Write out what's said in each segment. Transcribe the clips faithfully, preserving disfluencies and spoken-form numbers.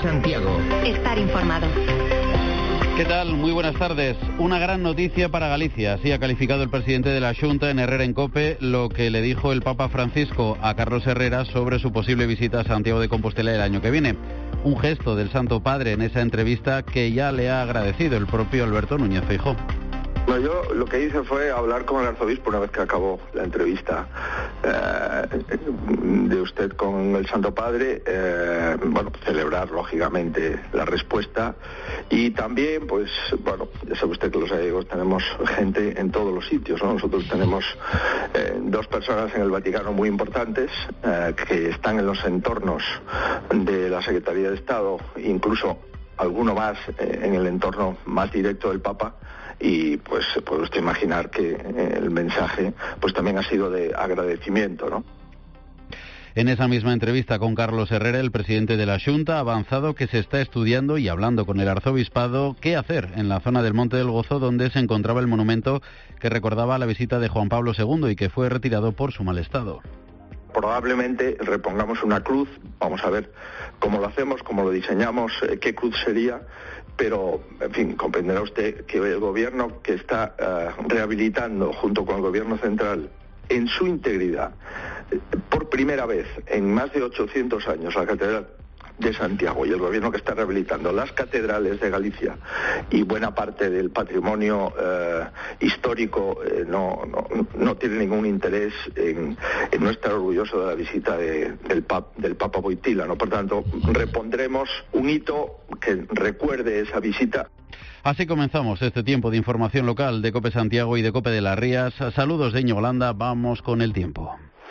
Santiago. Estar informado. ¿Qué tal? Muy buenas tardes. Una gran noticia para Galicia. Así ha calificado el presidente de la Xunta en Herrera en Cope lo que le dijo el Papa Francisco a Carlos Herrera sobre su posible visita a Santiago de Compostela el año que viene. Un gesto del Santo Padre en esa entrevista que ya le ha agradecido el propio Alberto Núñez Feijóo. Bueno, yo lo que hice fue hablar con el arzobispo una vez que acabó la entrevista eh, de usted con el Santo Padre, eh, bueno, celebrar lógicamente la respuesta y también, pues, bueno, ya sabe usted que los gallegos tenemos gente en todos los sitios, ¿no? Nosotros tenemos eh, dos personas en el Vaticano muy importantes eh, que están en los entornos de la Secretaría de Estado, incluso alguno más eh, en el entorno más directo del Papa. Y pues puede usted imaginar que el mensaje pues también ha sido de agradecimiento, ¿no? En esa misma entrevista con Carlos Herrera, el presidente de la Xunta ha avanzado que se está estudiando y hablando con el arzobispado qué hacer en la zona del Monte del Gozo donde se encontraba el monumento que recordaba la visita de Juan Pablo segundo y que fue retirado por su mal estado. Probablemente repongamos una cruz, vamos a ver cómo lo hacemos, cómo lo diseñamos, eh, qué cruz sería, pero, en fin, comprenderá usted que el gobierno que está uh, rehabilitando junto con el gobierno central en su integridad, eh, por primera vez en más de ochocientos años, la Catedral de Santiago y el gobierno que está rehabilitando las catedrales de Galicia y buena parte del patrimonio eh, histórico eh, no, no, no tiene ningún interés en, en no estar orgulloso de la visita de, del, pap, del Papa Wojtyla, ¿no? Por tanto, repondremos un hito que recuerde esa visita. Así comenzamos este tiempo de información local de COPE Santiago y de COPE de las Rías. Saludos de Íñigo Landa, vamos con el tiempo.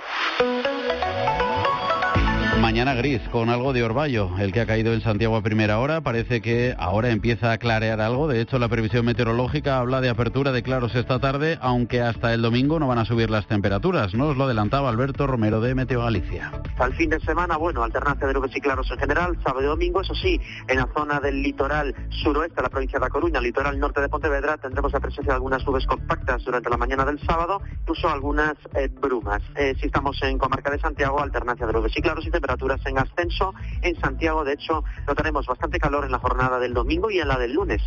Mañana gris, con algo de orvallo, el que ha caído en Santiago a primera hora. Parece que ahora empieza a clarear algo. De hecho, la previsión meteorológica habla de apertura de claros esta tarde, aunque hasta el domingo no van a subir las temperaturas. Nos lo adelantaba Alberto Romero de Meteo Galicia. Al fin de semana, bueno, alternancia de nubes y claros en general, sábado y domingo, eso sí, en la zona del litoral suroeste de la provincia de A Coruña, litoral norte de Pontevedra, tendremos la presencia de algunas nubes compactas durante la mañana del sábado, incluso algunas eh, brumas. Eh, si estamos en comarca de Santiago, alternancia de nubes y claros y temperaturas en ascenso. En Santiago, de hecho, notaremos bastante calor en la jornada del domingo y en la del lunes.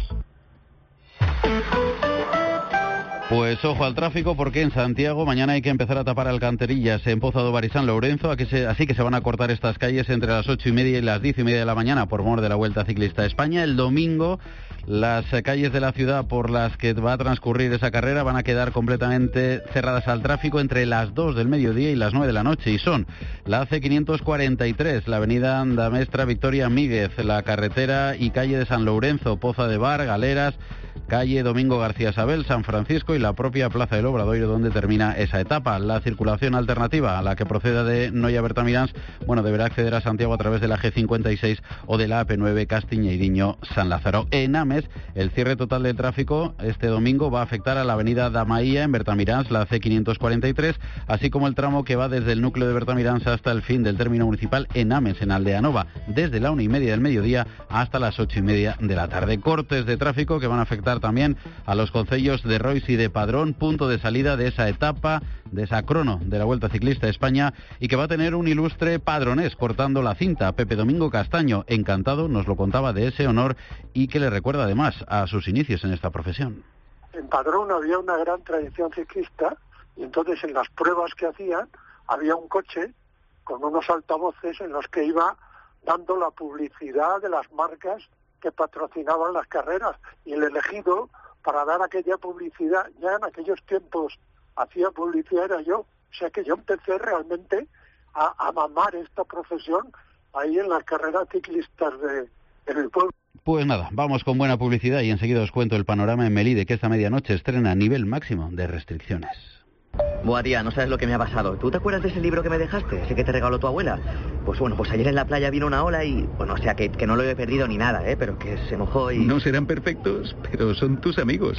Pues ojo al tráfico porque en Santiago mañana hay que empezar a tapar alcantarillas en Poza do Bar y San Lourenzo, así que se van a cortar estas calles entre las ocho y media y las diez y media de la mañana por mor de la Vuelta Ciclista a España. El domingo las calles de la ciudad por las que va a transcurrir esa carrera van a quedar completamente cerradas al tráfico entre las dos del mediodía y las nueve de la noche y son la A C quinientos cuarenta y tres, la avenida Andamestra Victoria Míguez, la carretera y calle de San Lourenzo, Poza de Bar, Galeras, calle Domingo García Sabel, San Francisco y la propia Plaza del Obradoiro donde termina esa etapa. La circulación alternativa a la que proceda de Noia Bertamiráns, bueno, deberá acceder a Santiago a través de la G cincuenta y seis o de la A P nueve Castiñeiriño San Lázaro. En Ames, el cierre total del tráfico este domingo va a afectar a la avenida Damaía en Bertamiráns, la C quinientos cuarenta y tres, así como el tramo que va desde el núcleo de Bertamiráns hasta el fin del término municipal en Ames, en Aldeanova, desde la una y media del mediodía hasta las ocho y media de la tarde. Cortes de tráfico que van a afectar también a los concellos de Rois y de Padrón, punto de salida de esa etapa, de esa crono de la Vuelta Ciclista a España y que va a tener un ilustre padronés cortando la cinta. Pepe Domingo Castaño, encantado, nos lo contaba de ese honor y que le recuerda además a sus inicios en esta profesión. En Padrón había una gran tradición ciclista y entonces en las pruebas que hacían había un coche con unos altavoces en los que iba dando la publicidad de las marcas que patrocinaban las carreras y el elegido para dar aquella publicidad, ya en aquellos tiempos hacía publicidad era yo, o sea que yo empecé realmente a, a mamar esta profesión ahí en las carreras ciclistas de, en el pueblo. Pues nada, vamos con buena publicidad y enseguida os cuento el panorama en Melide, que esta medianoche estrena nivel máximo de restricciones. Buah, tía, no sabes lo que me ha pasado. ¿Tú te acuerdas de ese libro que me dejaste? Ese que te regaló tu abuela. Pues bueno, pues ayer en la playa vino una ola y... Bueno, o sea, que, que no lo he perdido ni nada, ¿eh? Pero que se mojó y... No serán perfectos, pero son tus amigos.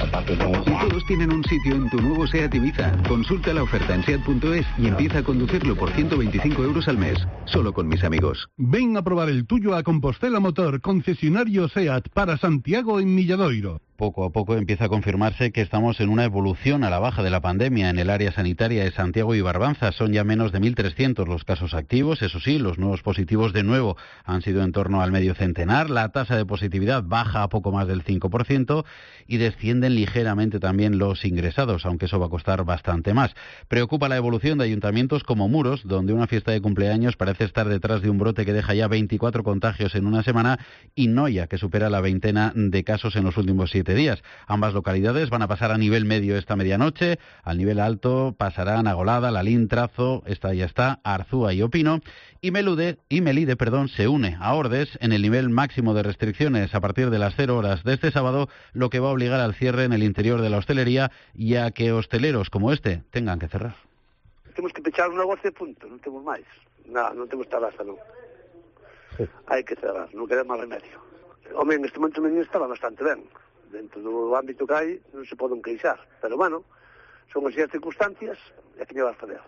Y todos tienen un sitio en tu nuevo SEAT Ibiza. Consulta la oferta en seat punto es y empieza a conducirlo por ciento veinticinco euros al mes. Solo con mis amigos. Ven a probar el tuyo a Compostela Motor, concesionario SEAT para Santiago en Milladoiro. Poco a poco empieza a confirmarse que estamos en una evolución a la baja de la pandemia en el área sanitaria de Santiago y Barbanza. Son ya menos de mil trescientos los casos activos. Eso sí, los nuevos positivos de nuevo han sido en torno al medio centenar. La tasa de positividad baja a poco más del cinco por ciento y descienden ligeramente también los ingresados, aunque eso va a costar bastante más. Preocupa la evolución de ayuntamientos como Muros, donde una fiesta de cumpleaños parece estar detrás de un brote que deja ya veinticuatro contagios en una semana, y Noia, que supera la veintena de casos en los últimos siete días. Ambas localidades van a pasar a nivel medio esta medianoche. Al nivel alto pasarán Agolada, Lalín, Trazo, esta ya está, Arzúa y Opino. Y Melude, y Melide, perdón, se une a Ordes en el nivel máximo de restricciones a partir de las cero horas de este sábado, lo que va a obligar al cierre en el interior de la hostelería y a que hosteleros como este tengan que cerrar. Tenemos que pechar un negocio, punto, non temos máis. Nada, non temos tabaza, non. Sí. Hai que cerrar, non queda máis remedio. Home, en este momento o menino estaba bastante ben. Dentro do ámbito que hai non se poden queixar, pero bueno, son así as circunstancias e que lle vas fazer.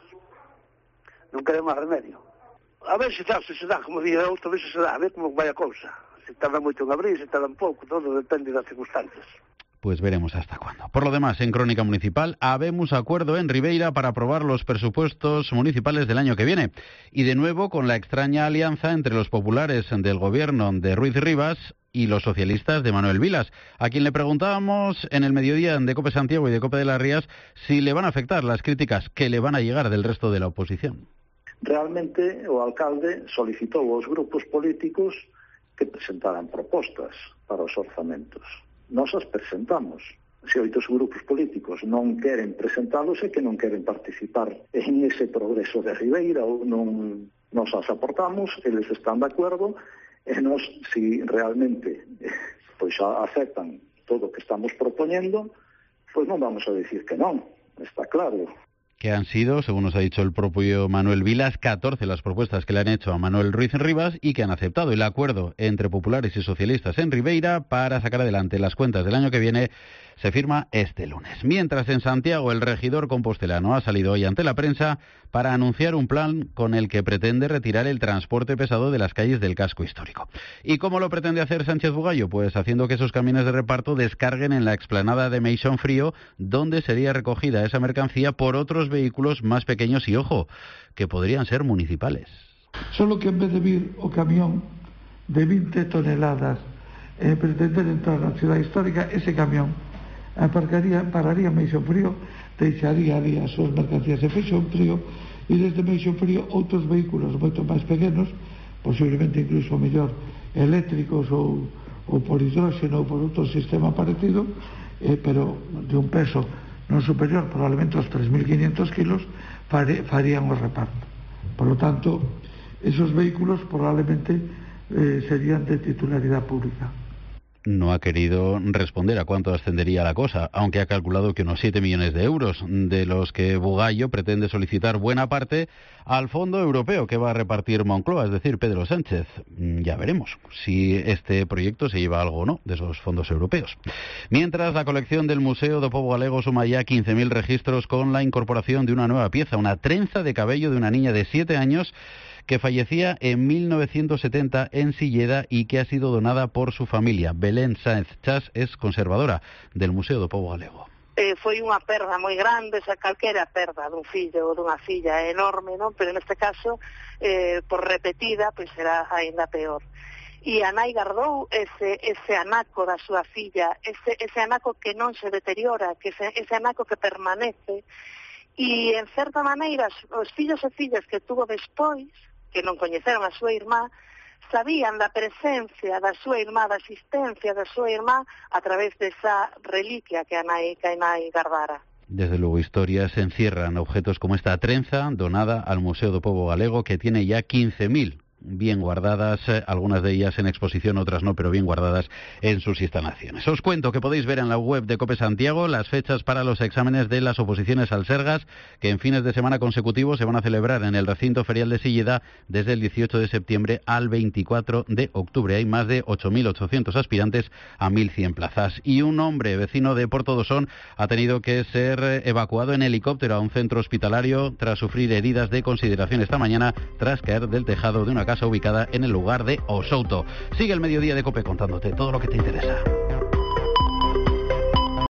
Non quere máis remedio. A ver se dá, se se dá, como día outro, a ver se se dá, a ver como vai a cousa. Se tarda moito en abrir, se tarda un pouco, todo depende das circunstancias. Pues veremos hasta cuándo. Por lo demás, en Crónica Municipal, habemos acuerdo en Ribeira para aprobar los presupuestos municipales del año que viene. Y de nuevo con la extraña alianza entre los populares del gobierno de Ruiz Rivas y los socialistas de Manuel Vilas, a quien le preguntábamos en el mediodía de COPE Santiago y de COPE de las Rías si le van a afectar las críticas que le van a llegar del resto de la oposición. Realmente o alcalde solicitou aos grupos políticos que presentaran propostas para os orzamentos. Nós as presentamos. Se oitos grupos políticos non queren presentalos é que non queren participar en ese progreso de Ribeira ou non nos as aportamos, eles están de acordo e nós, si realmente pois aceptan todo o que estamos propoñendo, pois non vamos a decir que non, está claro. Que han sido, según nos ha dicho el propio Manuel Vilas, catorce las propuestas que le han hecho a Manuel Ruiz Rivas y que han aceptado el acuerdo entre populares y socialistas en Ribeira para sacar adelante las cuentas del año que viene. Se firma este lunes. Mientras en Santiago el regidor compostelano ha salido hoy ante la prensa para anunciar un plan con el que pretende retirar el transporte pesado de las calles del casco histórico. ¿Y cómo lo pretende hacer Sánchez Bugallo? Pues haciendo que esos camiones de reparto descarguen en la explanada de Meixón Frío, donde sería recogida esa mercancía por otros vehículos más pequeños y, ojo, que podrían ser municipales. Solo que en vez de vir o camión de veinte toneladas eh, pretender entrar na ciudad histórica, ese camión aparcaría, pararía en Meixón Frío, deixaría ali as súas mercancías en Meixón Frío e desde Meixón Frío outros vehículos moito máis pequenos, posiblemente incluso mellor eléctricos ou, ou por hidróxeno ou por outro sistema parecido, eh, pero de un peso non superior probablemente aos tres mil quinientos kilos, farían o reparto. Por lo tanto, esos vehículos probablemente eh, serían de titularidad pública. No ha querido responder a cuánto ascendería la cosa, aunque ha calculado que unos siete millones de euros, de los que Bugallo pretende solicitar buena parte al fondo europeo que va a repartir Moncloa, es decir, Pedro Sánchez. Ya veremos si este proyecto se lleva algo o no de esos fondos europeos. Mientras, la colección del Museo do Pobo Galego suma ya quince mil registros con la incorporación de una nueva pieza, una trenza de cabello de una niña de siete años que fallecía en mil novecientos setenta en Silleda y que ha sido donada por su familia. Belén Sáenz Chas es conservadora del Museo do Pobo Galego. Eh, foi unha perda moi grande, esa calquera perda dun fillo ou dunha filla é enorme, non? Pero neste caso, eh, por repetida, pois será aínda peor. E a nai gardou ese, ese anaco da súa filla, ese, ese anaco que non se deteriora, que ese, ese anaco que permanece, e en certa maneira os fillos e fillas que tuvo despois, que non coñeceron a súa irmá, sabían da presencia da súa irmá, da existencia da súa irmá a través desa reliquia que a nai, que a nai gardara. Desde luego, historias encierran objetos como esta trenza donada al Museo do Pobo Galego, que tiene ya quince mil bien guardadas, algunas de ellas en exposición, otras no, pero bien guardadas en sus instalaciones. Os cuento que podéis ver en la web de COPE Santiago las fechas para los exámenes de las oposiciones al Sergas, que en fines de semana consecutivos se van a celebrar en el recinto ferial de Silleda desde el dieciocho de septiembre al veinticuatro de octubre. Hay más de ocho mil ochocientos aspirantes a mil cien plazas. Y un hombre vecino de Porto do Son ha tenido que ser evacuado en helicóptero a un centro hospitalario tras sufrir heridas de consideración esta mañana tras caer del tejado de una casa ubicada en el lugar de Osouto. Sigue el mediodía de COPE contándote todo lo que te interesa.